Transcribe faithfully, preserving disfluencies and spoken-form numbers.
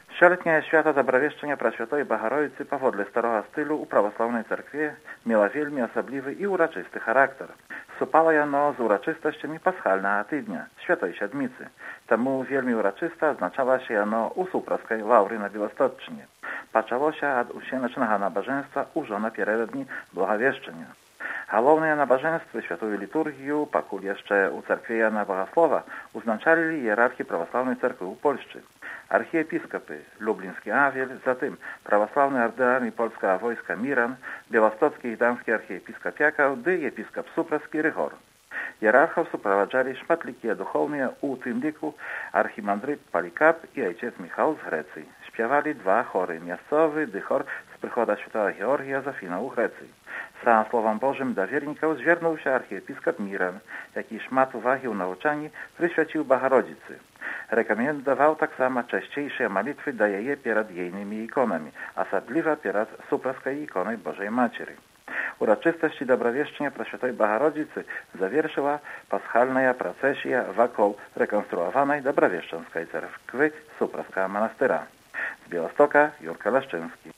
Szeletnia świata Добровещення Пресвятої Богородиці поводле старого стилю у православnej cerkwie miała wielmi osobliwy i uroczysty charakter. Supała jano z uroczystościami paschalna tydnia, Świętej Siedmicy. Temu wielmi uroczysta oznaczała się jano u Supraskiej Laury na Białostocczynie. Patrzało się od usienecznego nabożeństwa u żona pieredni Błahawieszczenia. Головне набожеństwo Świętую Liturgię, pakul jeszcze u cerkwi Jana Bogosława, uznaczali hierarchii prawosławnej cerkwi u Polszczy. Archiepiskopy Lubliński Awiel, zatem prawosławny ordynarii polskiego wojska Miran, białostocki i damski archiepiskop Jakał, dy episkop Supraski Rychor. Hierarchów suprowadzali szmatlikie duchowne, u tym liku archimandryt Palikap i ojciec Michał z Grecji. Śpiewali dwa chory, miejscowy dy chor z przychoda świętego Georgia Zofina u Grecji. Sam Słowem Bożym do wierników zwierznął się archiepiskop Miran, jaki szmat uwagi u nauczani przyświecił Bogorodzicy. Rekomendował tak samo częściejsze modlitwy do jej przed jejnymi ikonami, особливо przed Supraskiej ikonej Bożej Matери. Uroczystości Добровещenia Preszwiętej Bogorodzicy zawieszyła paschalna procesja wokół rekonstruowanej Dobroweszczeńskiej cerkwi Supraskiego Monastyra. Z Białostoka Jurka Leszczyński.